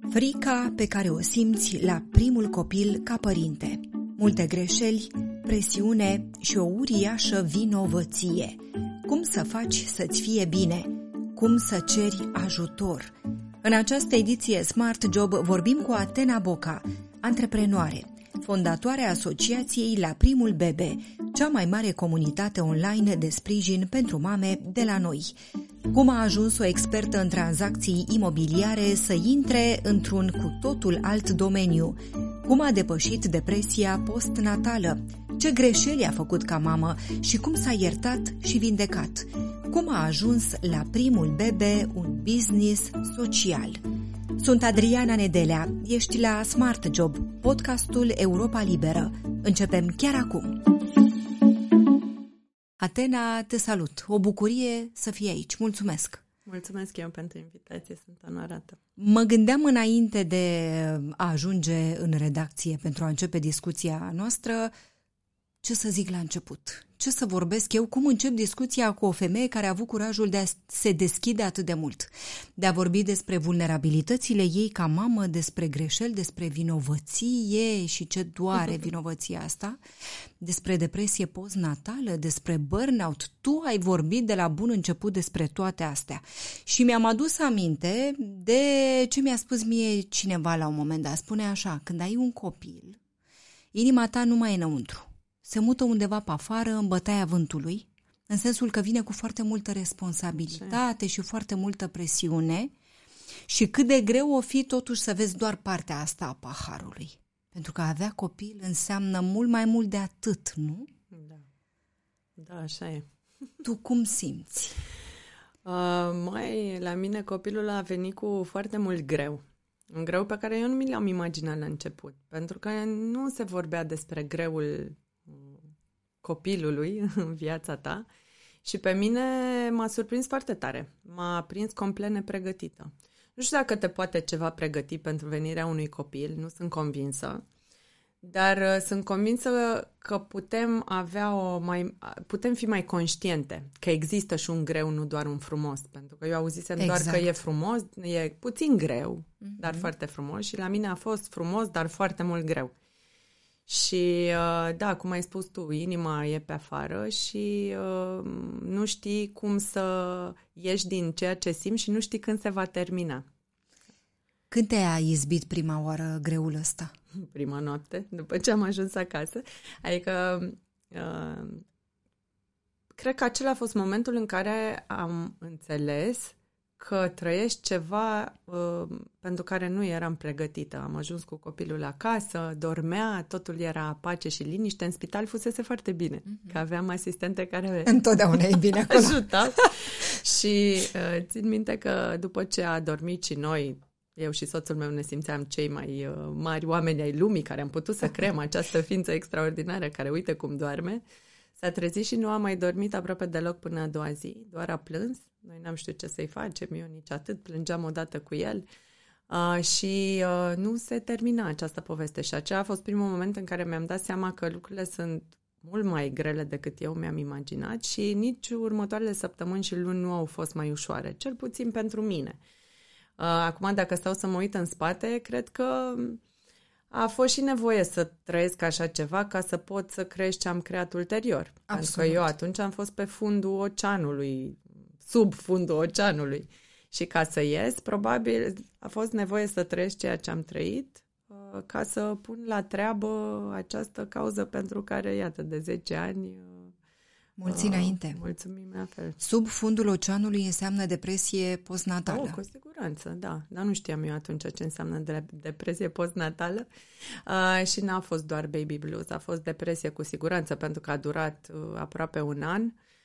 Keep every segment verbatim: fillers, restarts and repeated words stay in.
Frica pe care o simți la primul copil ca părinte. Multe greșeli, presiune și o uriașă vinovăție. Cum să faci să-ți fie bine? Cum să ceri ajutor? În această ediție Smart Job vorbim cu Atena Boca, antreprenoare, fondatoarea asociației La Primul Bebe, cea mai mare comunitate online de sprijin pentru mame de la noi. Cum a ajuns o expertă în tranzacții imobiliare să intre într-un cu totul alt domeniu? Cum a depășit depresia postnatală? Ce greșeli a făcut ca mamă și cum s-a iertat și vindecat? Cum a ajuns la primul bebe un business social? Sunt Adriana Nedelea, ești la Smart Job, podcastul Europa Liberă. Începem chiar acum! Atena, te salut! O bucurie să fii aici. Mulțumesc! Mulțumesc eu pentru invitație, sunt onorată. Mă gândeam înainte de a ajunge în redacție pentru a începe discuția noastră, ce să zic la început? Ce să vorbesc eu? Cum încep discuția cu o femeie care a avut curajul de a se deschide atât de mult? De a vorbi despre vulnerabilitățile ei ca mamă, despre greșeli, despre vinovăție și ce doare vinovăția asta, despre depresie postnatală, despre burnout. Tu ai vorbit de la bun început despre toate astea. Și mi-am adus aminte de ce mi-a spus mie cineva la un moment dat. Spune așa, când ai un copil, inima ta nu mai e înăuntru. Se mută undeva pe afară, în bătaia vântului, în sensul că vine cu foarte multă responsabilitate și foarte multă presiune și cât de greu o fi totuși să vezi doar partea asta a paharului. Pentru că a avea copil înseamnă mult mai mult de atât, nu? Da, da, așa e. Tu cum simți? Uh, mai, la mine copilul a venit cu foarte mult greu. Un greu pe care eu nu mi l-am imaginat la început. Pentru că nu se vorbea despre greul copilului în viața ta și pe mine m-a surprins foarte tare. M-a prins complet nepregătită. Nu știu dacă te poate ceva pregăti pentru venirea unui copil, nu sunt convinsă, dar sunt convinsă că putem avea o mai putem fi mai conștiente că există și un greu, nu doar un frumos, pentru că eu auzisem exact. doar că e frumos, e puțin greu, mm-hmm. dar foarte frumos și la mine a fost frumos, dar foarte mult greu. Și, da, cum ai spus tu, inima e pe afară și uh, nu știi cum să ieși din ceea ce simți și nu știi când se va termina. Când te-a izbit prima oară greul ăsta? Prima noapte, după ce am ajuns acasă. Adică, uh, cred că acela a fost momentul în care am înțeles că trăiești ceva uh, pentru care nu eram pregătită. Am ajuns cu copilul acasă, dormea, totul era pace și liniște. În spital fusese foarte bine, mm-hmm. că aveam asistente care întotdeauna e bine acolo. Ajutau. Și uh, țin minte că după ce a dormit și noi, eu și soțul meu ne simțeam cei mai uh, mari oameni ai lumii care am putut să creăm această ființă extraordinară care uite cum doarme. S-a trezit și nu a mai dormit aproape deloc până a doua zi, doar a plâns. Noi n-am știut ce să-i facem, eu nici atât, plângeam odată cu el uh, și uh, nu se termina această poveste. Și aceea a fost primul moment în care mi-am dat seama că lucrurile sunt mult mai grele decât eu mi-am imaginat și nici următoarele săptămâni și luni nu au fost mai ușoare, cel puțin pentru mine. Uh, acum, dacă stau să mă uit în spate, cred că a fost și nevoie să trăiesc așa ceva ca să pot să crești ce am creat ulterior. Absolut. Pentru că eu atunci am fost pe fundul oceanului, sub fundul oceanului. Și ca să ies, probabil a fost nevoie să trăiesc ceea ce am trăit ca să pun la treabă această cauză pentru care, iată, de zece ani... Mulți înainte. Mulțumim la fel. Sub fundul oceanului înseamnă depresie postnatală. Oh, cu siguranță, da. Dar nu știam eu atunci ce înseamnă de- depresie postnatală. Uh, și n-a fost doar baby blues, a fost depresie cu siguranță, pentru că a durat uh, aproape un an.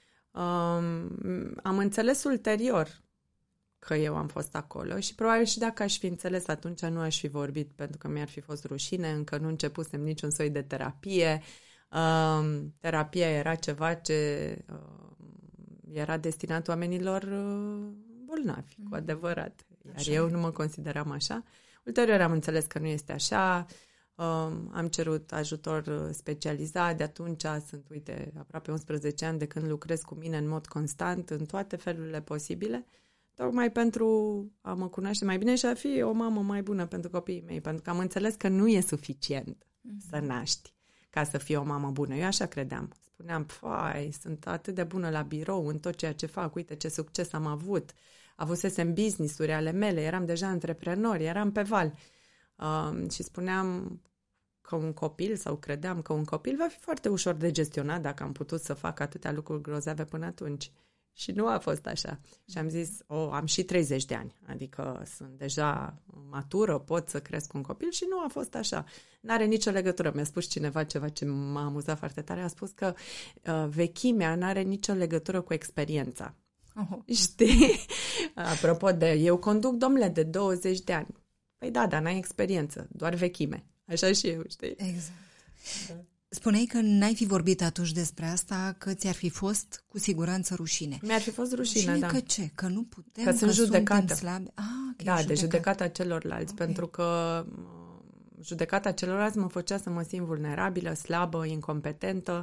Uh, am înțeles ulterior că eu am fost acolo și probabil și dacă aș fi înțeles atunci nu aș fi vorbit, pentru că mi-ar fi fost rușine, încă nu începusem niciun soi de terapie. Uh, terapia era ceva ce uh, era destinat oamenilor uh, bolnavi, mm. cu adevărat. Iar așa eu e. Nu mă consideram așa. Ulterior am înțeles că nu este așa. Uh, am cerut ajutor specializat. De atunci sunt, uite, aproape unsprezece ani de când lucrez cu mine în mod constant, în toate felurile posibile. tocmai pentru a mă cunoaște mai bine și a fi o mamă mai bună pentru copiii mei, pentru că am înțeles că nu e suficient mm-hmm. să naști ca să fii o mamă bună. Eu așa credeam. Spuneam, fai, sunt atât de bună la birou, în tot ceea ce fac, uite ce succes am avut. Avusesem business-uri ale mele, eram deja antreprenor, eram pe val. Uh, și spuneam că un copil, sau credeam că un copil va fi foarte ușor de gestionat dacă am putut să fac atâtea lucruri grozave până atunci. Și nu a fost așa. Și am zis, oh, am și treizeci de ani, adică sunt deja matură, pot să cresc un copil și nu a fost așa. N-are nicio legătură. Mi-a spus cineva ceva ce m-a amuzat foarte tare, a spus că uh, vechimea n-are nicio legătură cu experiența. Oh. Știi? Apropo de, eu conduc, domnule, de douăzeci de ani. Păi da, dar n-ai experiență, doar vechime. Așa și eu, știi? Exact. Da. Spuneai că n-ai fi vorbit atunci despre asta, că ți-ar fi fost cu siguranță rușine. Mi-ar fi fost rușine, rușine da. că ce? Că nu putem, că, că sunt judecată. Suntem slabi? Ah, da, judecat. De judecata celorlalți, okay. Pentru că judecata celorlalți mă făcea să mă simt vulnerabilă, slabă, incompetentă.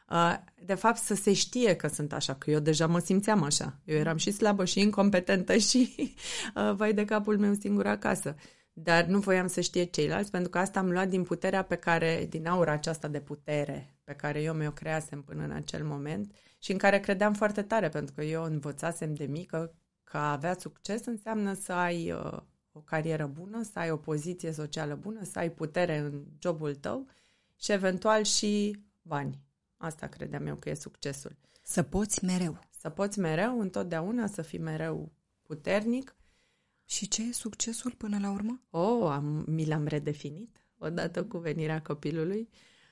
De fapt, să se știe că sunt așa, că eu deja mă simțeam așa. Eu eram și slabă și incompetentă și vai de capul meu singur acasă. Dar nu voiam să știe ceilalți, pentru că asta am luat din puterea pe care, din aura aceasta de putere pe care eu mi-o creasem până în acel moment și în care credeam foarte tare, pentru că eu învățasem de mică că a avea succes înseamnă să ai uh, o carieră bună, să ai o poziție socială bună, să ai putere în jobul tău și eventual și bani. Asta credeam eu că e succesul. Să poți mereu. Să poți mereu, întotdeauna, să fii mereu puternic. Și ce e succesul până la urmă? Oh, am, mi l-am redefinit odată cu venirea copilului.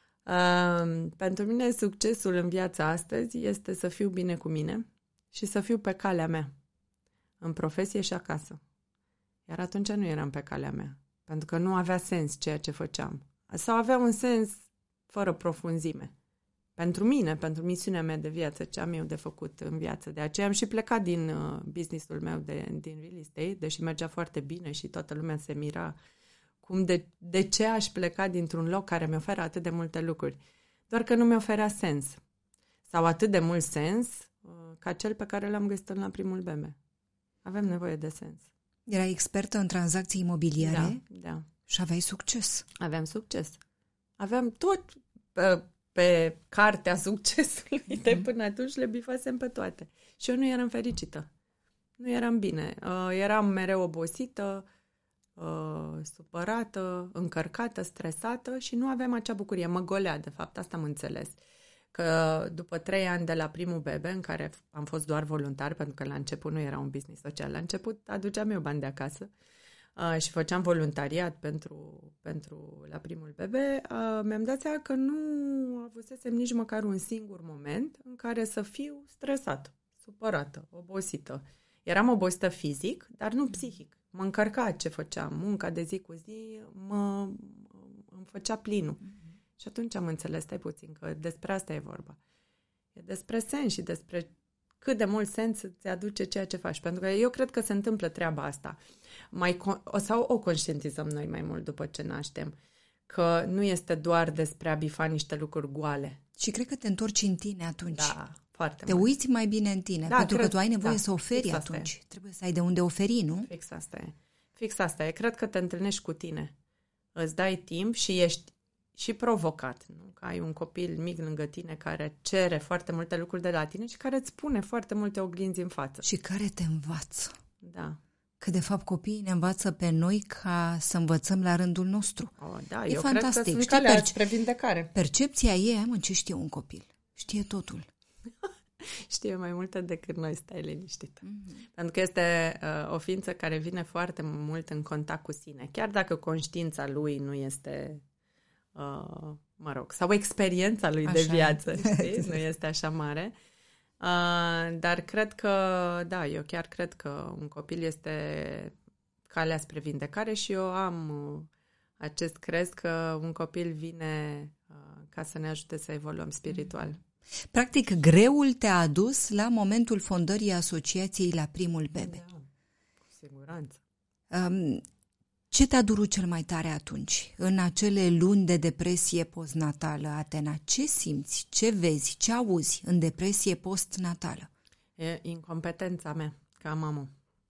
Uh, pentru mine succesul în viața astăzi este să fiu bine cu mine și să fiu pe calea mea, în profesie și acasă. Iar atunci nu eram pe calea mea, pentru că nu avea sens ceea ce făceam. Sau avea un sens fără profunzime. Pentru mine, pentru misiunea mea de viață, ce am eu de făcut în viață. De aceea am și plecat din uh, business-ul meu de, din real estate, deși mergea foarte bine și toată lumea se mira cum de, de ce aș pleca dintr-un loc care mi oferă atât de multe lucruri. Doar că nu mi oferea sens. Sau atât de mult sens uh, ca cel pe care l-am găsit la primul bebe. Avem nevoie de sens. Erai expertă în tranzacții imobiliare? Da, da. Și aveai succes. Aveam succes. Aveam tot... Uh, pe cartea succesului mm-hmm. de până atunci le bifasem pe toate. Și eu nu eram fericită. Nu eram bine. Uh, eram mereu obosită, uh, supărată, încărcată, stresată și nu aveam acea bucurie. Mă golea, de fapt, asta am înțeles. Că după trei ani de la primul bebe, în care am fost doar voluntar, pentru că la început nu era un business social, la început aduceam eu bani de acasă, Uh, și făceam voluntariat pentru, pentru la primul bebe, uh, mi-am dat seama că nu avusesem nici măcar un singur moment în care să fiu stresată, supărată, obosită. Eram obosită fizic, dar nu psihic. Mă încărca ce făceam, munca de zi cu zi mă, îmi făcea plinul. Mm-hmm. Și atunci am înțeles, stai puțin, că despre asta e vorba. E despre sens și despre cât de mult sens îți aduce ceea ce faci. Pentru că eu cred că se întâmplă treaba asta. Mai con- sau o conștientizăm noi mai mult după ce naștem. Că nu este doar despre a bifa niște lucruri goale. Și cred că te întorci în tine atunci. Da, foarte Te mult. uiți mai bine în tine. Da, pentru cred, că tu ai nevoie da, să oferi atunci. E. Trebuie să ai de unde oferi, nu? Fix asta e. Fix asta e. Cred că te întâlnești cu tine. Îți dai timp și ești și provocat. Nu? Că ai un copil mic lângă tine care cere foarte multe lucruri de la tine și care îți pune foarte multe oglinzi în față. Și care te învață. Da. Că de fapt copiii ne învață pe noi ca să învățăm la rândul nostru. Oh, da, e eu fantastic. cred că sunt Știi, calea perce- spre vindecare. Percepția ei, mă, ce știe un copil? Știe totul. Știe mai multe decât noi, stai liniștită. Mm-hmm. Pentru că este uh, o ființă care vine foarte mult în contact cu sine. Chiar dacă conștiința lui nu este... Uh, mă rog, sau experiența lui așa de viață, știi? Nu este așa mare. Uh, dar cred că, da, eu chiar cred că un copil este calea spre vindecare și eu am uh, acest crez că un copil vine uh, ca să ne ajute să evoluăm spiritual. Practic, greul te-a adus la momentul fondării asociației la primul bebe. Da, cu siguranță. Um, Ce te-a durut cel mai tare atunci, în acele luni de depresie postnatală, Atena? Ce simți, ce vezi, ce auzi în depresie postnatală? E incompetența mea ca mamă.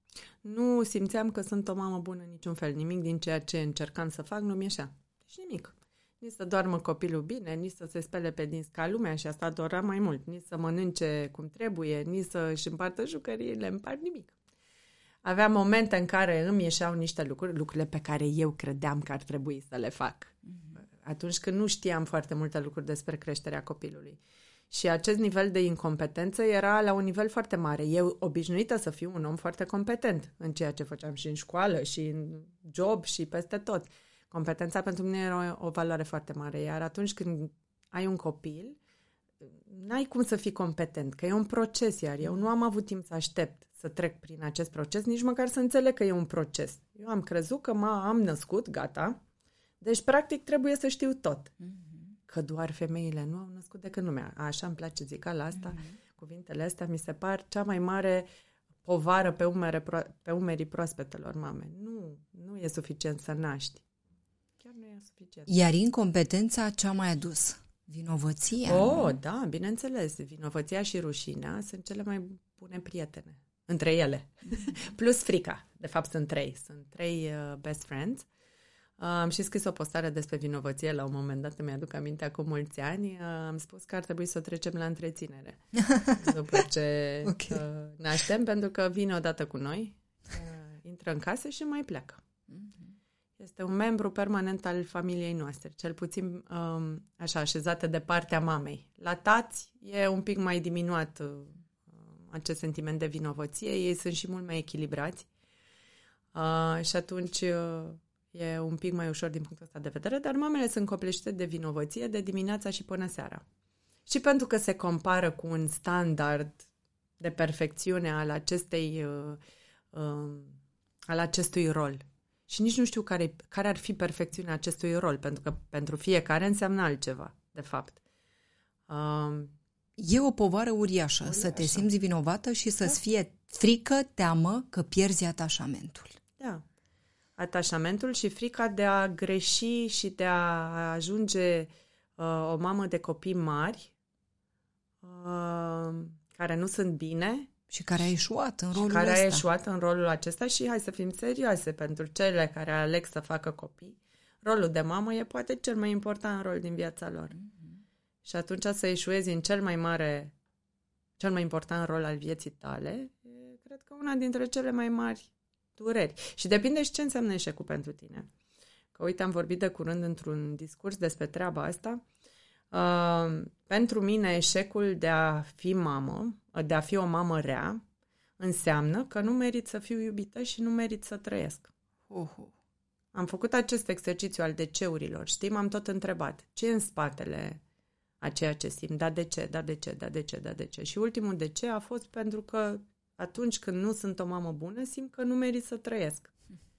Nu simțeam că sunt o mamă bună în niciun fel. Nimic din ceea ce încercam să fac nu mi-ieșea. Deci nimic. Nici să doarmă copilul bine, nici să se spele pe dinți ca lumea și asta dorea mai mult. Nici să mănânce cum trebuie, nici să-și împartă jucăriile, împart nimic. Aveam momente în care îmi ieșeau niște lucruri, lucrurile pe care eu credeam că ar trebui să le fac. Mm-hmm. Atunci când nu știam foarte multe lucruri despre creșterea copilului. Și acest nivel de incompetență era la un nivel foarte mare. Eu obișnuită să fiu un om foarte competent în ceea ce făceam și în școală, și în job, și peste tot. Competența pentru mine era o, o valoare foarte mare. Iar atunci când ai un copil, n-ai cum să fii competent, că e un proces, iar eu nu am avut timp să aștept să trec prin acest proces, nici măcar să înțeleg că e un proces. Eu am crezut că m- am născut, gata, deci practic trebuie să știu tot. Mm-hmm. Că doar femeile nu au născut decât lumea. Așa îmi place zicala asta, mm-hmm. Cuvintele astea mi se par cea mai mare povară pe, umere, pe umerii proaspetelor mame. Nu, nu e suficient să naști. Chiar nu e suficient. Iar incompetența ce-a mai adus? Vinovăția? Oh, da, bineînțeles. Vinovăția și rușinea sunt cele mai bune prietene. Între ele. Plus frica. De fapt, sunt trei. Sunt trei uh, best friends. Uh, am și scris o postare despre vinovăție la un moment dat, mi-aduc aminte, acum mulți ani. Uh, am spus că ar trebui să trecem la întreținere. După ce okay. uh, naștem, pentru că vine odată cu noi, uh, intră în casă și mai pleacă. Este un membru permanent al familiei noastre, cel puțin um, așa, așezată de partea mamei. La tați e un pic mai diminuat uh, acest sentiment de vinovăție, ei sunt și mult mai echilibrați uh, și atunci uh, e un pic mai ușor din punctul ăsta de vedere, dar mamele sunt copleșite de vinovăție de dimineața și până seara. Și pentru că se compară cu un standard de perfecțiune al acestei uh, uh, al acestui rol. Și nici nu știu care, care ar fi perfecțiunea acestui rol, pentru că pentru fiecare înseamnă altceva, de fapt. Uh, e o povară uriașă, uriașă să te simți vinovată și să-ți da. fie frică, teamă că pierzi atașamentul. Da. Atașamentul și frica de a greși și de a ajunge uh, o mamă de copii mari uh, care nu sunt bine. Și care a eșuat în rolul ăsta. care a eșuat în rolul acesta și hai să fim serioase, pentru cele care aleg să facă copii, rolul de mamă e poate cel mai important rol din viața lor. Mm-hmm. Și atunci să eșuezi în cel mai mare, cel mai important rol al vieții tale, e, cred că una dintre cele mai mari dureri. Și depinde și ce înseamnă eșecul pentru tine. Că uite, am vorbit de curând într-un discurs despre treaba asta. Uh, pentru mine eșecul de a fi mamă, de a fi o mamă rea, înseamnă că nu merit să fiu iubită și nu merit să trăiesc. Uh-huh. Am făcut acest exercițiu al de-ceurilor, știi, m-am tot întrebat ce e în spatele a ceea ce simt, da de ce, da de ce, da de ce, da de ce. Și ultimul de ce a fost pentru că atunci când nu sunt o mamă bună, simt că nu merit să trăiesc.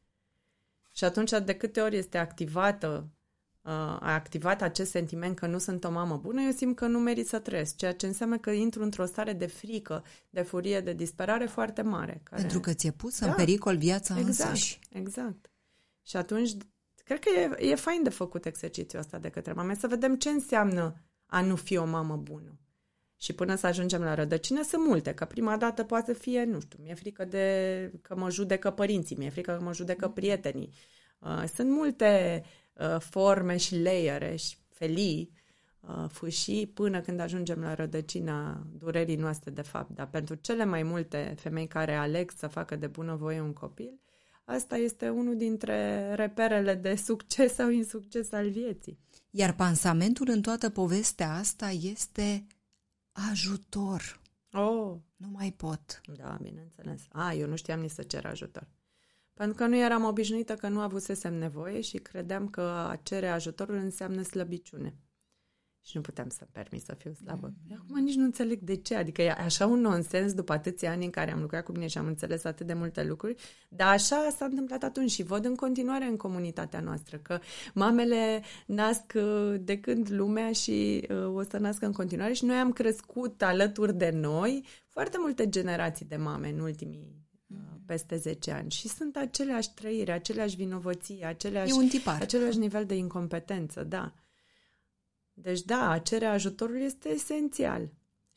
Și atunci de câte ori este activată a activat acest sentiment că nu sunt o mamă bună, eu simt că nu merit să trăiesc, ceea ce înseamnă că intru într-o stare de frică, de furie, de disperare foarte mare. Care... Pentru că ți-e pusă da. în pericol viața exact, însăși. Exact. Și atunci, cred că e, e fain de făcut exercițiul ăsta de către mame, să vedem ce înseamnă a nu fi o mamă bună. Și până să ajungem la rădăcină sunt multe, că prima dată poate fi, nu știu, mi-e frică de că mă judecă părinții, mi-e frică că mă judecă prietenii. Uh, sunt multe uh, forme și layere și felii, uh, fâșii, până când ajungem la rădăcina durerii noastre de fapt. Dar pentru cele mai multe femei care aleg să facă de bunăvoie un copil, asta este unul dintre reperele de succes sau insucces al vieții. Iar pansamentul în toată povestea asta este ajutor. Oh. Nu mai pot. Da, bineînțeles. A, eu nu știam nici să cer ajutor. Pentru că nu eram obișnuită, că nu avusesem nevoie și credeam că a cere ajutorul înseamnă slăbiciune. Și nu puteam să-mi permit să fiu slabă. Mm-hmm. Acum nici nu înțeleg de ce. Adică e așa un nonsens după atâția ani în care am lucrat cu mine și am înțeles atât de multe lucruri. Dar așa s-a întâmplat atunci și văd în continuare în comunitatea noastră că mamele nasc de când lumea și uh, o să nască în continuare și noi am crescut alături de noi foarte multe generații de mame în ultimii peste zece ani și sunt aceleași trăiri, aceleași vinovății, aceleași, același nivel de incompetență, da. Deci da, a cere ajutorul este esențial.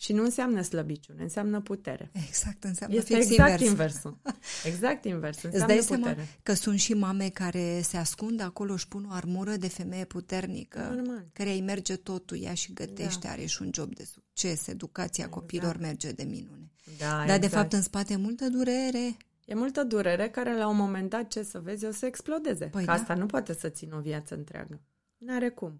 Și nu înseamnă slăbiciune, înseamnă putere. Exact, înseamnă este fix exact invers. inversul. Exact inversul, Îți înseamnă dai putere. seama că sunt și mame care se ascund acolo, își pun o armură de femeie puternică, Normal. care îi merge totul, ea și gătește, Da. are și un job de succes, educația Exact. copiilor merge de minune. Da, Dar exact. de fapt în spate e multă durere. E multă durere care la un moment dat, ce să vezi, o să explodeze. Păi că da. asta nu poate să țină o viață întreagă. N-are cum.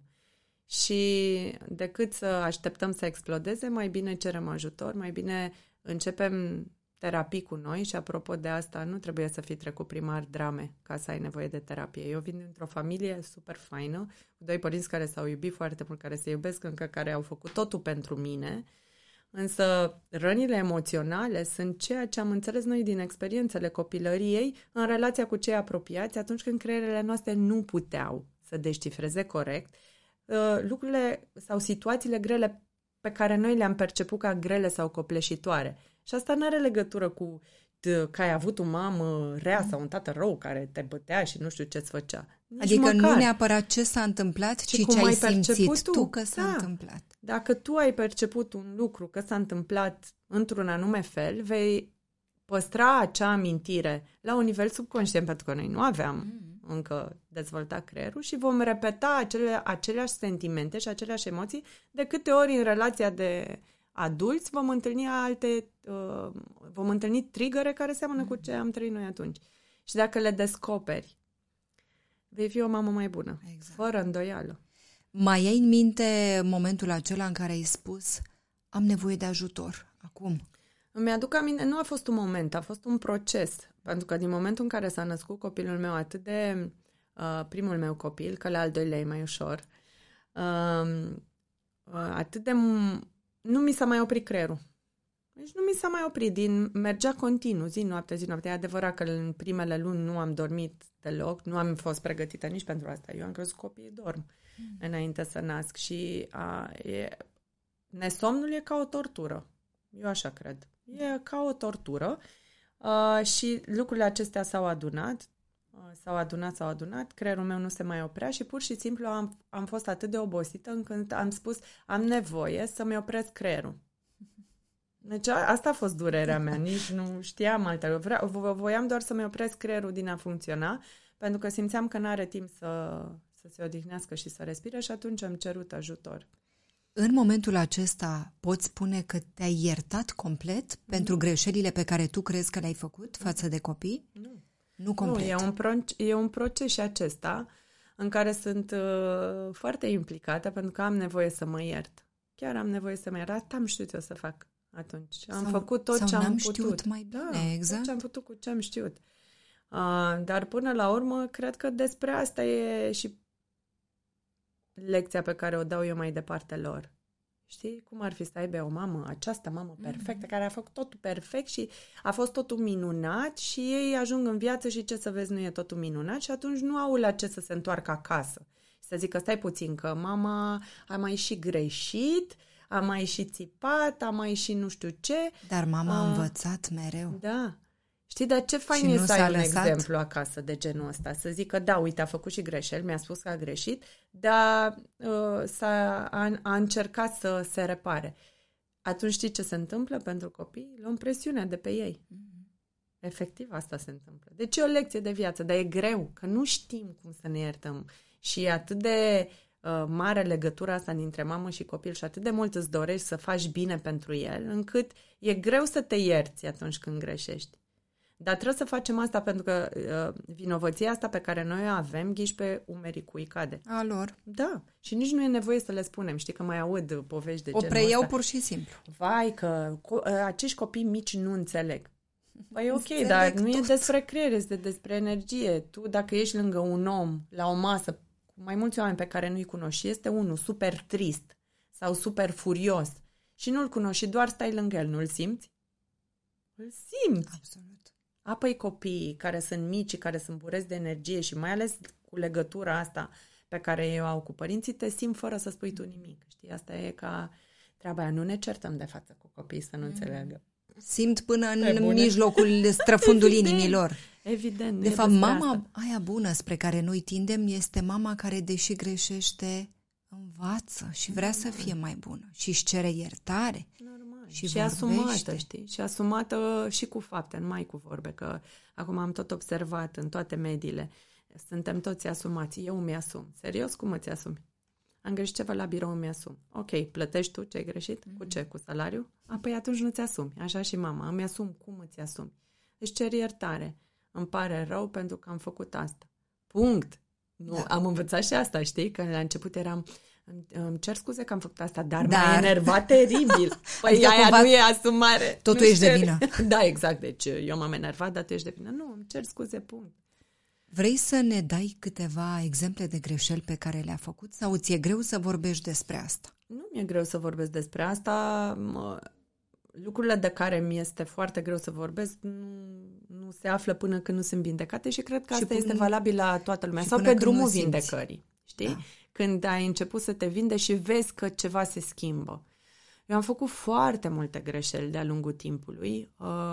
Și decât să așteptăm să explodeze, mai bine cerem ajutor, mai bine începem terapii cu noi și apropo de asta, nu trebuie să fii trecut prin mari drame ca să ai nevoie de terapie. Eu vin dintr-o familie super faină, cu doi părinți care s-au iubit foarte mult, care se iubesc încă, care au făcut totul pentru mine, însă rănile emoționale sunt ceea ce am înțeles noi din experiențele copilăriei în relația cu cei apropiați atunci când creierele noastre nu puteau să descifreze corect lucrurile sau situațiile grele pe care noi le-am perceput ca grele sau copleșitoare. Și asta nu are legătură cu că ai avut o mamă rea sau un tată rău care te bătea și nu știu ce-ți făcea. Nici adică măcar. nu neapărat ce s-a întâmplat, ci cum ce ai ai simțit perceput tu, tu că s-a da. întâmplat. Dacă tu ai perceput un lucru că s-a întâmplat într-un anume fel, vei păstra acea amintire la un nivel subconștient, pentru că noi nu aveam mm. încă dezvoltat creierul și vom repeta acele, aceleași sentimente și aceleași emoții de câte ori în relația de adulți vom întâlni alte, uh, vom întâlni trigăre care seamănă mm. cu ce am trăit noi atunci. Și dacă le descoperi, vei fi o mamă mai bună, exact. Fără îndoială. Mai ai în minte momentul acela în care ai spus am nevoie de ajutor, acum? Îmi aduc aminte, nu a fost un moment, a fost un proces. Pentru că din momentul în care s-a născut copilul meu, atât de uh, primul meu copil, că la al doilea e mai ușor, uh, uh, atât de... M- nu mi s-a mai oprit creierul. Deci nu mi s-a mai oprit, din mergea continuu, zi, noapte, zi, noapte. E adevărat că în primele luni nu am dormit deloc, nu am fost pregătită nici pentru asta. Eu am crezut că copiii dorm mm. înainte să nasc și a, e, nesomnul e ca o tortură. Eu așa cred. E ca o tortură uh, și lucrurile acestea s-au adunat, uh, s-au adunat, s-au adunat, creierul meu nu se mai oprea și pur și simplu am, am fost atât de obosită încât am spus am nevoie să-mi opresc creierul. Deci a, asta a fost durerea mea, nici nu știam altele. Vreau, voiam doar să-mi opresc creierul din a funcționa, pentru că simțeam că n-are timp să, să se odihnească și să respire și atunci am cerut ajutor. În momentul acesta poți spune că te-ai iertat complet mm. pentru greșelile pe care tu crezi că le-ai făcut față de copii? Nu. Nu complet. Nu, e un, pro- e un proces și acesta în care sunt uh, foarte implicată pentru că am nevoie să mă iert. Chiar am nevoie să mă iert. Asta am știut eu să fac atunci. Am sau, făcut tot sau ce am n-am putut. știut mai bine, da, exact. tot ce am putut cu ce am știut. Uh, dar până la urmă, cred că despre asta e și lecția pe care o dau eu mai departe lor. Știi? Cum ar fi să aibă o mamă, această mamă perfectă, mm-hmm. care a făcut totul perfect și a fost totul minunat și ei ajung în viață și ce să vezi, nu e totul minunat și atunci nu au la ce să se întoarcă acasă. Și să zică, stai puțin, că mama a mai și greșit, a mai și țipat, a mai și nu știu ce. Dar mama a uh, învățat mereu. Da. Știi, dar ce fain e să ai un exemplu acasă de genul ăsta. Să zică, da, uite, a făcut și greșeli, mi-a spus că a greșit, dar uh, s-a, a, a încercat să se repare. Atunci știi ce se întâmplă pentru copii? Luăm presiunea de pe ei. Mm-hmm. Efectiv, asta se întâmplă. Deci e o lecție de viață, dar e greu, că nu știm cum să ne iertăm. Și e atât de uh, mare legătura asta dintre mamă și copil și atât de mult îți dorești să faci bine pentru el, încât e greu să te ierți atunci când greșești. Dar trebuie să facem asta pentru că uh, vinovăția asta pe care noi o avem ghiși pe umerii cui cade. A lor. Da. Și nici nu e nevoie să le spunem. Știi că mai aud povești de o genul preiau ăsta. Pur și simplu. Vai că co- acești copii mici nu înțeleg. Păi ok, înțeleg dar tot. Nu e despre creier, este despre energie. Tu dacă ești lângă un om la o masă cu mai mulți oameni pe care nu-i cunoști și este unul super trist sau super furios și nu-l cunoști și doar stai lângă el, nu-l simți? Îl simți. Absolut. Apoi copiii care sunt mici, care sunt bureți de energie și mai ales cu legătura asta pe care ei o au cu părinții, te simt fără să spui tu nimic. Știi, asta e ca treaba aia. Nu ne certăm de față cu copiii să nu mm. înțeleagă. Simt până în mijlocul străfundul inimilor. Evident. De fapt, mama asta. Aia bună spre care noi tindem este mama care, deși greșește, învață și vrea Normal. Să fie mai bună și își cere iertare. Normal. Și, și asumată, știi? Și asumată și cu fapte, nu mai cu vorbe, că acum am tot observat în toate mediile. Suntem toți asumați. Eu îmi asum. Serios, cum îți asumi? Am greșit ceva la birou, îmi asum. Ok, plătești tu ce ai greșit? Mm-hmm. Cu ce? Cu salariu? Apoi atunci nu-ți asumi. Așa și mama. Îmi asum. Cum îți asumi? Își cer iertare. Îmi pare rău pentru că am făcut asta. Punct. Nu, da. Am învățat și asta, știi? Că la început eram... Îmi cer scuze că am făcut asta, dar, dar... m-a enervat teribil. Păi adică aia cumva... nu e asumare. Totul nu ești de vină. Da, exact. Deci eu m-am enervat, dar tu ești de vină. Nu, îmi cer scuze, punct. Vrei să ne dai câteva exemple de greșeli pe care le-a făcut sau ți-e greu să vorbești despre asta? Nu mi-e greu să vorbesc despre asta. Mă... Lucrurile de care mi este foarte greu să vorbesc nu, nu se află până când nu sunt vindecate și cred că și asta până... este valabil la toată lumea. Sau pe drumul vindecării. Știi? Da. Când ai început să te vinde și vezi că ceva se schimbă. Eu am făcut foarte multe greșeli de-a lungul timpului.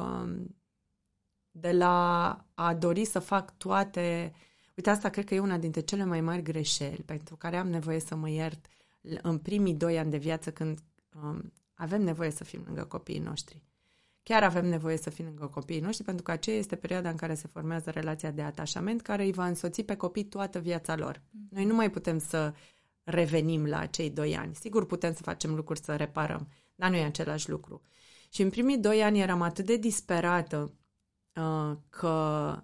De la a dori să fac toate... Uite, asta cred că e una dintre cele mai mari greșeli pentru care am nevoie să mă iert în primii doi ani de viață când um, avem nevoie să fim lângă copiii noștri. Chiar avem nevoie să fim lângă copiii noștri pentru că aceea este perioada în care se formează relația de atașament care îi va însoți pe copii toată viața lor. Noi nu mai putem să revenim la acei doi ani. Sigur putem să facem lucruri să reparăm, dar nu e același lucru. Și în primii doi ani eram atât de disperată uh, că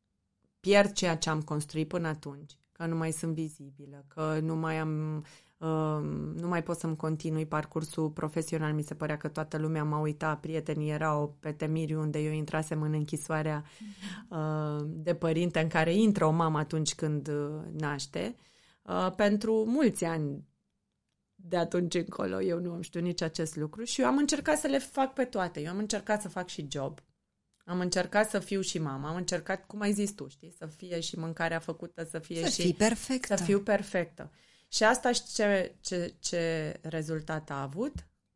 pierd ceea ce am construit până atunci, că nu mai sunt vizibilă, că nu mai am... Uh, nu mai pot să-mi continui parcursul profesional. Mi se părea că toată lumea m-a uitat, prietenii erau pe Temiriu unde eu intrasem în închisoarea uh, de părinte în care intră o mamă atunci când uh, naște. Uh, pentru mulți ani de atunci încolo eu nu am știut nici acest lucru și eu am încercat să le fac pe toate. Eu am încercat să fac și job. Am încercat să fiu și mama, am încercat, cum ai zis tu, știi, să fie și mâncarea făcută, să fie să și... fii perfectă. Să fiu perfectă. Și asta și ce, ce, ce rezultat a avut?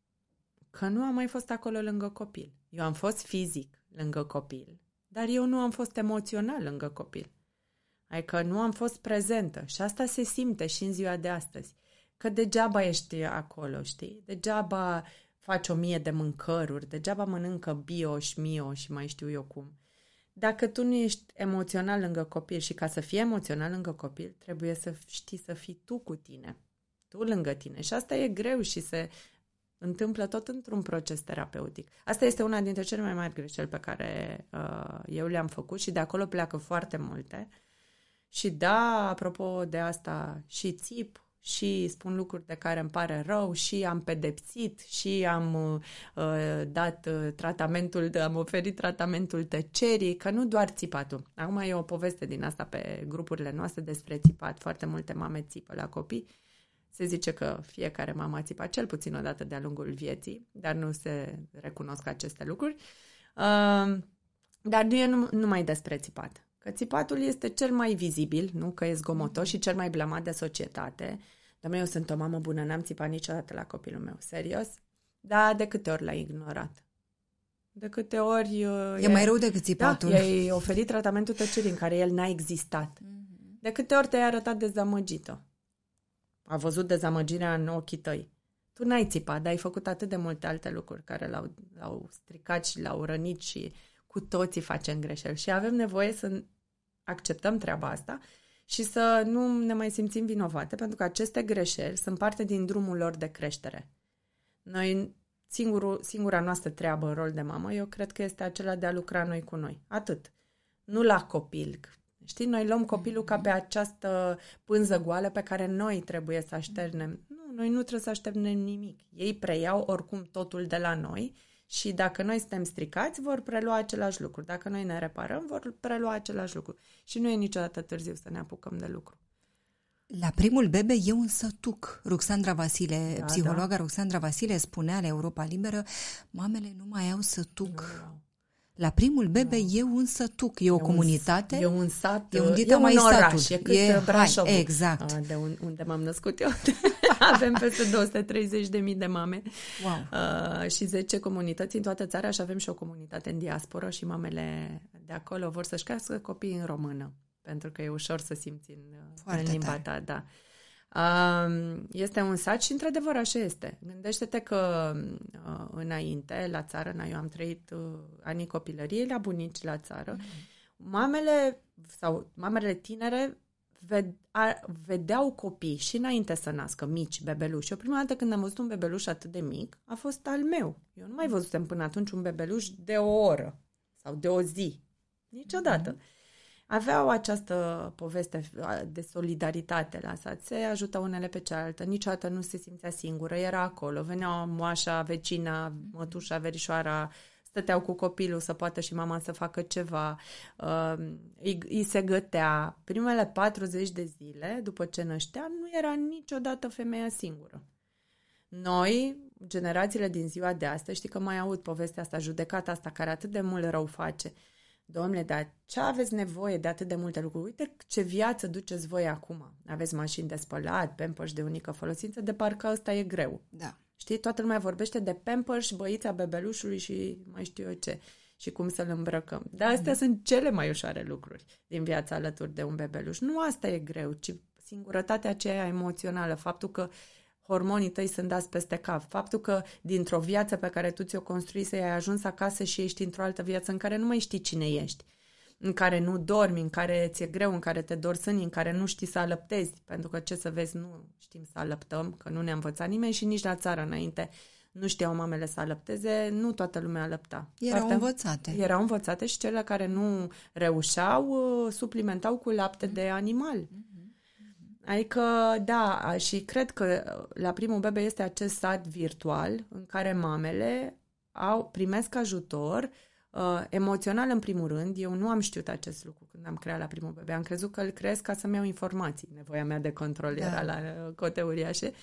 Că nu am mai fost acolo lângă copil. Eu am fost fizic lângă copil, dar eu nu am fost emoțional lângă copil. Adică nu am fost prezentă și asta se simte și în ziua de astăzi. Că degeaba ești acolo, știi? Degeaba faci o mie de mâncăruri, degeaba mănâncă bio și mio și mai știu eu cum. Dacă tu nu ești emoțional lângă copil și ca să fii emoțional lângă copil, trebuie să știi să fii tu cu tine, tu lângă tine. Și asta e greu și se întâmplă tot într-un proces terapeutic. Asta este una dintre cele mai mari greșeli pe care uh, eu le-am făcut și de acolo pleacă foarte multe. Și da, apropo de asta, și țip, și spun lucruri de care îmi pare rău, și am pedepsit, și am uh, dat uh, tratamentul, am oferit tratamentul tăcerii, că nu doar țipatul. Acum e o poveste din asta pe grupurile noastre despre țipat. Foarte multe mame țipă la copii. Se zice că fiecare mamă a țipat cel puțin o dată de-a lungul vieții, dar nu se recunosc aceste lucruri. Uh, dar nu e numai despre țipat. Că țipatul este cel mai vizibil, nu? Că e zgomotos și cel mai blamat de societate. Dar eu sunt o mamă bună, n-am țipat niciodată la copilul meu. Serios? Da, de câte ori l-ai ignorat? De câte ori... Uh, e mai rău decât țipatul. Da, i-ai oferit tratamentul tăcerii în care el n-a existat. Mm-hmm. De câte ori te-ai arătat dezamăgită? A văzut dezamăgirea în ochii tăi. Tu n-ai țipat, dar ai făcut atât de multe alte lucruri care l-au, l-au stricat și l-au rănit și... Cu toții facem greșeli și avem nevoie să acceptăm treaba asta și să nu ne mai simțim vinovate, pentru că aceste greșeli sunt parte din drumul lor de creștere. Noi, singurul, singura noastră treabă în rol de mamă, eu cred că este acela de a lucra noi cu noi. Atât. Nu la copil. Știi, noi luăm copilul ca pe această pânză goală pe care noi trebuie să așternem. Nu, noi nu trebuie să așternem nimic. Ei preiau oricum totul de la noi. Și dacă noi suntem stricați, vor prelua același lucru. Dacă noi ne reparăm, vor prelua același lucru. Și nu e niciodată târziu să ne apucăm de lucru. La primul bebe e un sătuc. Ruxandra Vasile, da, psihologa da. Ruxandra Vasile spunea la Europa Liberă, mamele nu mai au sătuc. Nu. La primul bebe no. e un sătuc, e o e comunitate. Un, e un sat, e un, e un mai oraș, satul. e cât e, Brașov. Hai, exact. De un, unde m-am născut eu. Avem peste două sute treizeci de mii de mame. Wow. Uh, și zece comunități în toată țara și avem și o comunitate în diasporă și mamele de acolo vor să-și crească copiii în română, pentru că e ușor să simți în, în limba ta. Da. Este un sat și, într-adevăr, așa este. Gândește-te că înainte, la țară, eu am trăit anii copilăriei la bunici la țară, mamele sau mamele tinere vedeau copii și înainte să nască, mici, bebeluși. Eu prima dată când am văzut un bebeluș atât de mic, a fost al meu. Eu nu mai văzusem până atunci un bebeluș de o oră sau de o zi. Niciodată. Mm-hmm. Aveau această poveste de solidaritate la sat. Se ajută unele pe cealaltă. Niciodată nu se simțea singură. Era acolo. Venea moașa, vecina, mătușa, verișoara, stăteau cu copilul să poată și mama să facă ceva. Uh, îi, îi se gătea. Primele patruzeci de zile, după ce năștea, nu era niciodată femeia singură. Noi, generațiile din ziua de astăzi, știi că mai aud povestea asta, judecata asta, care atât de mult rău face. Dom'le, dar ce aveți nevoie de atât de multe lucruri? Uite ce viață duceți voi acum. Aveți mașini de spălat, Pampers de unică folosință, de parcă ăsta e greu. Da. Știi, toată lumea vorbește de Pampers, băița bebelușului și mai știu eu ce. Și cum să-l îmbrăcăm. Dar astea mm. sunt cele mai ușoare lucruri din viața alături de un bebeluș. Nu asta e greu, ci singurătatea aceea emoțională, faptul că hormonii tăi sunt dați peste cap. Faptul că dintr-o viață pe care tu ți-o construise, ai ajuns acasă și ești într-o altă viață în care nu mai știi cine ești, în care nu dormi, în care ți-e greu, în care te dor sânii, în care nu știi să alăptezi, pentru că ce să vezi, nu știm să alăptăm, că nu ne-a învățat nimeni și nici la țară înainte nu știau mamele să alăpteze, nu toată lumea alăpta. Erau Foarte învățate. Erau învățate și cele care nu reușeau suplimentau cu lapte mm. de animal. Mm. Adică, da, și cred că la primul bebe este acest sat virtual în care mamele au, primesc ajutor uh, emoțional în primul rând. Eu nu am știut acest lucru când am creat la primul bebe. Am crezut că îl creez ca să-mi iau informații. Nevoia mea de control da. era la cote uriașe.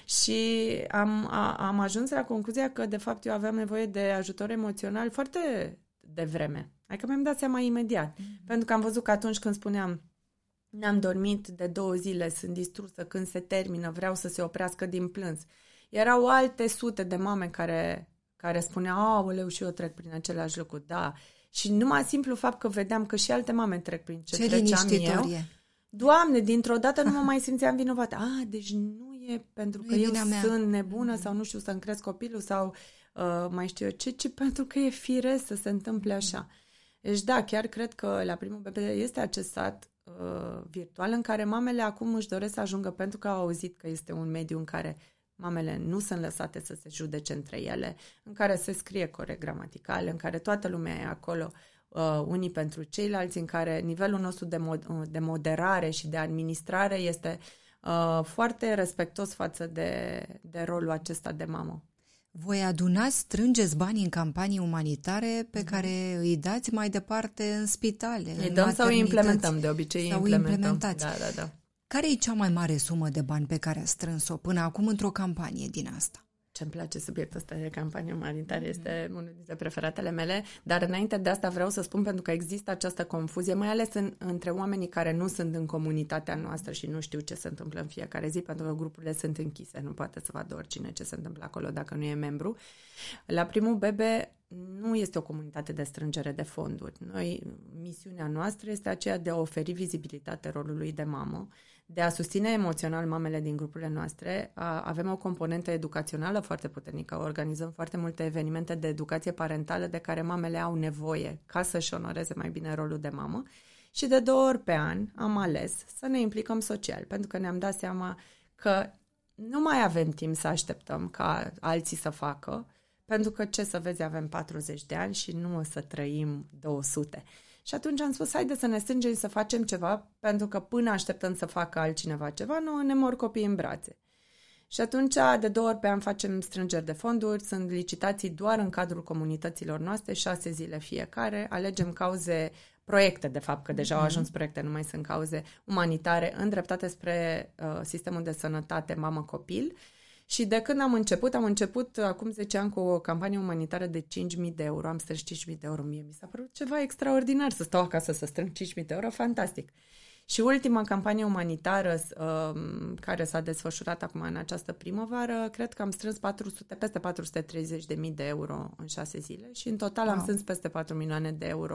Și am, a, am ajuns la concluzia că, de fapt, eu aveam nevoie de ajutor emoțional foarte devreme. Adică mi-am dat seama imediat. Mm-hmm. Pentru că am văzut că atunci când spuneam n-am dormit de două zile, sunt distrusă, când se termină, vreau să se oprească din plâns. Erau alte sute de mame care, care spuneau, aoleu, și eu trec prin același lucru, da. Și numai simplu fapt că vedeam că și alte mame trec prin ce, ce treceam eu. E. Doamne, dintr-o dată nu mă mai simțeam vinovată. Ah, deci nu e pentru că eu sunt nebună sau nu știu să-mi cresc copilul sau uh, mai știu eu ce, ci pentru că e firesc să se întâmple așa. Deci da, chiar cred că la primul bebe este acest sat uh, virtual în care mamele acum își doresc să ajungă pentru că au auzit că este un mediu în care mamele nu sunt lăsate să se judece între ele, în care se scrie corect gramatical, în care toată lumea e acolo, uh, unii pentru ceilalți, în care nivelul nostru de, mod- de moderare și de administrare este uh, foarte respectos față de, de rolul acesta de mamă. Voi adunați, strângeți banii în campanii umanitare pe mm-hmm. care îi dați mai departe în spitale, îi dăm sau îi implementăm, de obicei sau implementăm. implementați. Da, da, da. Care e cea mai mare sumă de bani pe care a strâns-o până acum într-o campanie din asta? Ce-mi place subiectul ăsta de campanie umanitară, este unul dintre preferatele mele, dar înainte de asta vreau să spun, pentru că există această confuzie, mai ales în, între oamenii care nu sunt în comunitatea noastră și nu știu ce se întâmplă în fiecare zi, pentru că grupurile sunt închise, nu poate să vadă oricine ce se întâmplă acolo dacă nu e membru. La primul bebe nu este o comunitate de strângere de fonduri. Noi, misiunea noastră este aceea de a oferi vizibilitate rolului de mamă, de a susține emoțional mamele din grupurile noastre. Avem o componentă educațională foarte puternică, organizăm foarte multe evenimente de educație parentală de care mamele au nevoie ca să-și onoreze mai bine rolul de mamă și de două ori pe an am ales să ne implicăm social, pentru că ne-am dat seama că nu mai avem timp să așteptăm ca alții să facă, pentru că, ce să vezi, avem patruzeci de ani și nu o să trăim două sute. Și atunci am spus, haide să ne strângem să facem ceva, pentru că până așteptăm să facă altcineva ceva, nu ne mor copiii în brațe. Și atunci, de două ori pe an facem strângeri de fonduri, sunt licitații doar în cadrul comunităților noastre, șase zile fiecare, alegem cauze, proiecte, de fapt, că deja au ajuns proiecte, nu mai sunt cauze umanitare, îndreptate spre uh, sistemul de sănătate mamă-copil. Și de când am început, am început acum zece ani cu o campanie umanitară de cinci mii de euro. Am strâns cinci mii de euro. Mie mi s-a părut ceva extraordinar să stau acasă să strâng cinci mii de euro. Fantastic. Și ultima campanie umanitară um, care s-a desfășurat acum în această primăvară, cred că am strâns patru sute, peste patru sute treizeci de mii de euro în șase zile și în total wow. am strâns peste patru milioane de euro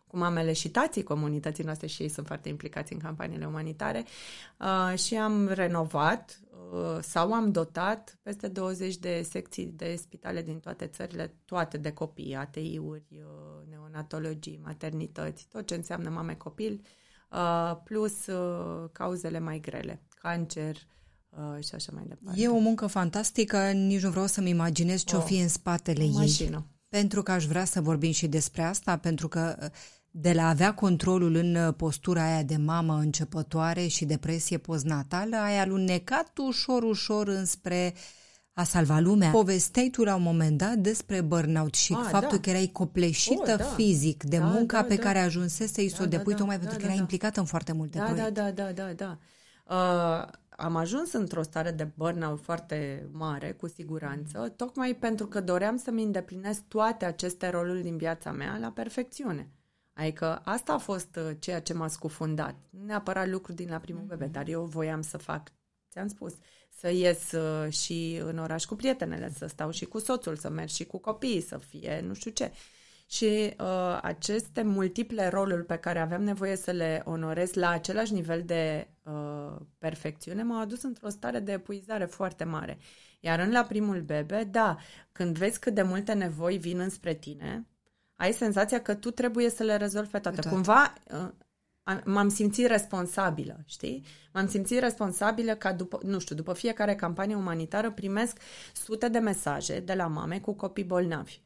cu mamele și tații comunității noastre și ei sunt foarte implicați în campaniile umanitare uh, și am renovat uh, sau am dotat peste douăzeci de secții de spitale din toate țările, toate de copii, A T I-uri, uh, neonatologii, maternități, tot ce înseamnă mame-copil, uh, plus uh, cauzele mai grele, cancer, Uh, și așa mai departe. E o muncă fantastică, nici nu vreau să-mi imaginez ce-o oh, fi în spatele ei. Mașină. Pentru că aș vrea să vorbim și despre asta, pentru că de la a avea controlul în postura aia de mamă începătoare și depresie postnatală, ai alunecat ușor, ușor înspre a salva lumea. Povesteai tu la un moment dat despre burnout și a, faptul da. că erai copleșită oh, da. fizic de da, munca da, pe da. care ajunsesei să da, o depui da, tocmai da, pentru da, că erai da. implicată în foarte multe da, proiecte. Da, da, da, da, da. Uh, am ajuns într-o stare de burnout foarte mare, cu siguranță, tocmai pentru că doream să-mi îndeplinesc toate aceste roluri din viața mea la perfecțiune. Adică asta a fost ceea ce m-a scufundat. Nu neapărat lucruri din la primul mm-hmm. bebe, dar eu voiam să fac, ți-am spus, să ies uh, și în oraș cu prietenele, să stau și cu soțul, să merg și cu copiii, să fie nu știu ce. Și uh, aceste multiple roluri pe care aveam nevoie să le onorez la același nivel de uh, perfecțiune m-au adus într-o stare de epuizare foarte mare. Iar în la primul bebe, da, când vezi cât de multe nevoi vin înspre tine, ai senzația că tu trebuie să le rezolvi pe toate. toate. Cumva uh, m-am simțit responsabilă, știi? M-am simțit responsabilă ca după, nu știu, după fiecare campanie umanitară primesc sute de mesaje de la mame cu copii bolnavi.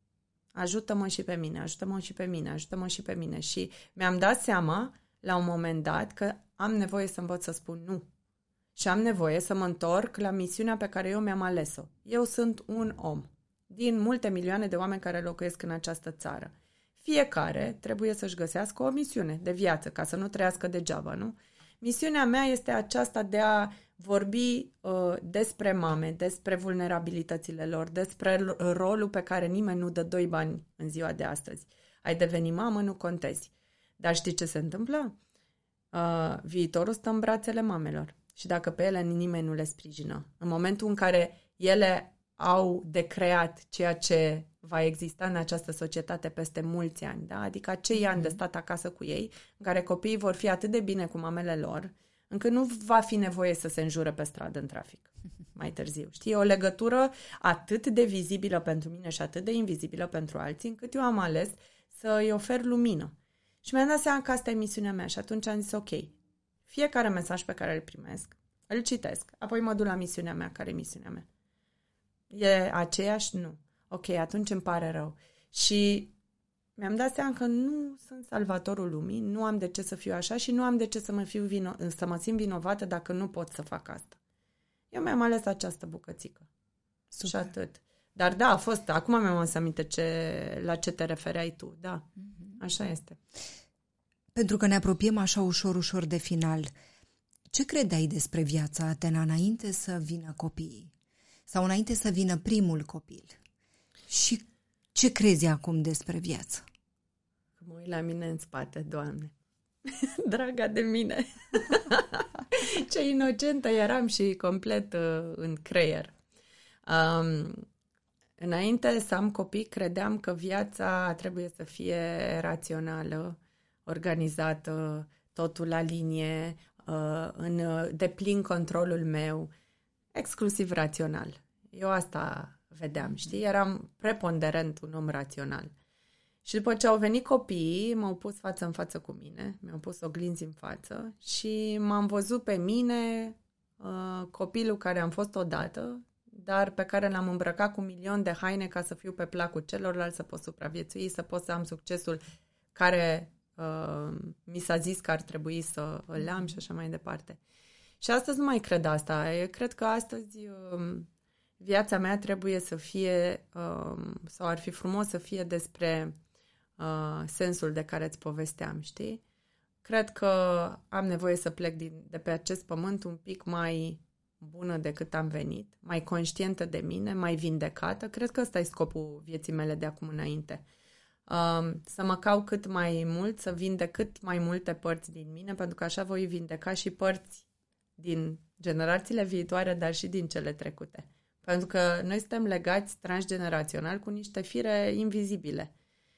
Ajută-mă și pe mine, ajută-mă și pe mine, ajută-mă și pe mine. Și mi-am dat seama, la un moment dat, că am nevoie să învăț să spun nu. Și am nevoie să mă întorc la misiunea pe care eu mi-am ales-o. Eu sunt un om din multe milioane de oameni care locuiesc în această țară. Fiecare trebuie să-și găsească o misiune de viață, ca să nu trăiască degeaba, nu? Misiunea mea este aceasta de a vorbi uh, despre mame, despre vulnerabilitățile lor, despre rolul pe care nimeni nu dă doi bani în ziua de astăzi. Ai deveni mamă, nu contezi. Dar știi ce se întâmplă? Uh, viitorul stă în brațele mamelor. Și dacă pe ele nimeni nu le sprijină, în momentul în care ele au de creat ceea ce va exista în această societate peste mulți ani, da? Adică acei mm-hmm. ani de stat acasă cu ei, în care copiii vor fi atât de bine cu mamele lor, încât nu va fi nevoie să se înjure pe stradă în trafic mai târziu. Știi, e o legătură atât de vizibilă pentru mine și atât de invizibilă pentru alții, încât eu am ales să îi ofer lumină. Și mi-am dat seama că asta e misiunea mea și atunci am zis ok, fiecare mesaj pe care îl primesc, îl citesc, apoi mă duc la misiunea mea, care e misiunea mea. E aceeași? Nu. Ok, atunci îmi pare rău. Și mi-am dat seama că nu sunt salvatorul lumii, nu am de ce să fiu așa și nu am de ce să mă, fiu vino- să mă simt vinovată dacă nu pot să fac asta. Eu mi-am ales această bucățică. Super. Și atât. Dar da, a fost, acum mi-am adus aminte ce, la ce te refereai tu, da, mm-hmm. așa este. Pentru că ne apropiem așa ușor, ușor de final, ce credeai despre viața, Atena, înainte să vină copiii? Sau înainte să vină primul copil? Și ce crezi acum despre viață? Mă uit la mine în spate, Doamne. Draga de mine. Ce inocentă eram și complet uh, în creier. Um, înainte să am copii, credeam că viața trebuie să fie rațională, organizată, totul la linie, uh, în deplin controlul meu, exclusiv rațional. Eu asta vedeam, știi? Eram preponderent un om rațional. Și după ce au venit copiii, m-au pus față în față cu mine, mi-au pus oglinzi în față și m-am văzut pe mine, uh, copilul care am fost odată, dar pe care l-am îmbrăcat cu milion de haine ca să fiu pe placul celorlalți, să pot supraviețui, să pot să am succesul care uh, mi s-a zis că ar trebui să îl am și așa mai departe. Și astăzi nu mai cred asta. Eu cred că astăzi uh, viața mea trebuie să fie, uh, sau ar fi frumos să fie despre uh, sensul de care îți povesteam, știi? Cred că am nevoie să plec din, de pe acest pământ un pic mai bună decât am venit, mai conștientă de mine, mai vindecată. Cred că ăsta e scopul vieții mele de acum înainte. Uh, să mă caut cât mai mult, să vindec cât mai multe părți din mine, pentru că așa voi vindeca și părți din generațiile viitoare, dar și din cele trecute. Pentru că noi suntem legați transgenerațional cu niște fire invizibile,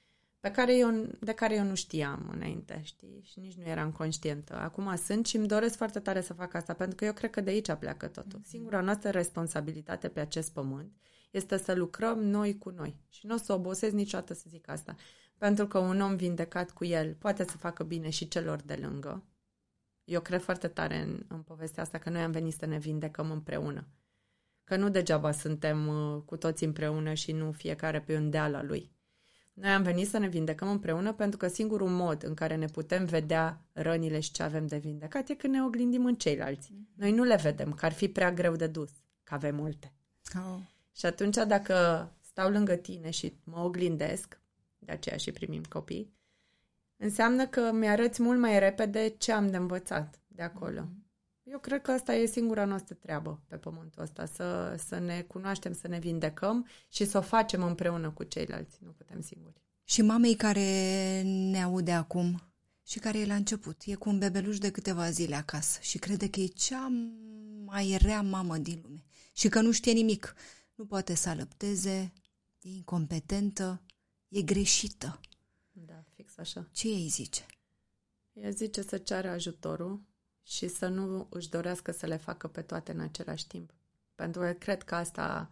pe care eu, de care eu nu știam înainte, știi? Și nici nu eram conștientă. Acum sunt și îmi doresc foarte tare să fac asta, pentru că eu cred că de aici pleacă totul. Singura noastră responsabilitate pe acest pământ este să lucrăm noi cu noi. Și nu o să obosesc niciodată să zic asta. Pentru că un om vindecat cu el poate să facă bine și celor de lângă. Eu cred foarte tare în, în povestea asta că noi am venit să ne vindecăm împreună. Că nu degeaba suntem uh, cu toți împreună și nu fiecare pe un deal al lui. Noi am venit să ne vindecăm împreună pentru că singurul mod în care ne putem vedea rănile și ce avem de vindecat e când ne oglindim în ceilalți. Noi nu le vedem, că ar fi prea greu de dus, că avem multe. Oh. Și atunci dacă stau lângă tine și mă oglindesc, de aceea și primim copii, înseamnă că mi-arăți mult mai repede ce am de învățat de acolo. Mm-hmm. Eu cred că asta e singura noastră treabă pe pământul ăsta, să, să ne cunoaștem, să ne vindecăm și să o facem împreună cu ceilalți, nu putem singuri. Și mamei care ne aude acum și care e la început, e cu un bebeluș de câteva zile acasă și crede că e cea mai rea mamă din lume și că nu știe nimic, nu poate să alăpteze, e incompetentă, e greșită. Da, fix așa. Ce ei zice? Ea zice să ceară ajutorul și să nu își dorească să le facă pe toate în același timp. Pentru că cred că asta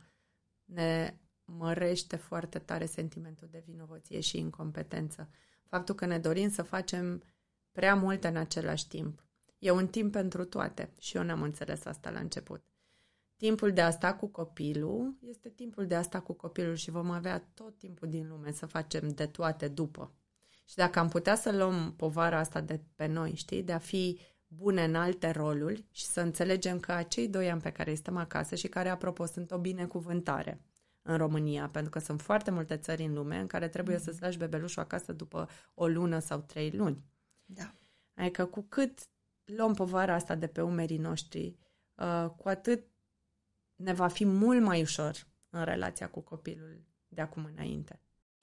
ne mărește foarte tare sentimentul de vinovăție și incompetență. Faptul că ne dorim să facem prea multe în același timp. E un timp pentru toate și eu n-am înțeles asta la început. Timpul de a sta cu copilul este timpul de a sta cu copilul și vom avea tot timpul din lume să facem de toate după. Și dacă am putea să luăm povara asta de pe noi, știi, de a fi bune în alte roluri și să înțelegem că acei doi ani pe care îi stăm acasă și care, apropo, sunt o binecuvântare în România, pentru că sunt foarte multe țări în lume în care trebuie mm-hmm. să-ți lași bebelușul acasă după o lună sau trei luni. Da. Adică cu cât luăm povara asta de pe umerii noștri, uh, cu atât ne va fi mult mai ușor în relația cu copilul de acum înainte.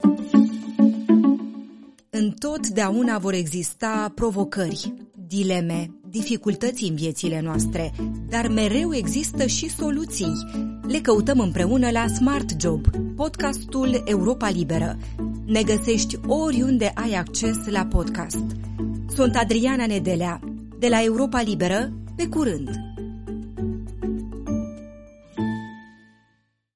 Întotdeauna vor exista provocări, dileme, dificultăți în viețile noastre, dar mereu există și soluții. Le căutăm împreună la Smart Job, podcastul Europa Liberă. Ne găsești oriunde ai acces la podcast. Sunt Adriana Nedelea, de la Europa Liberă, pe curând!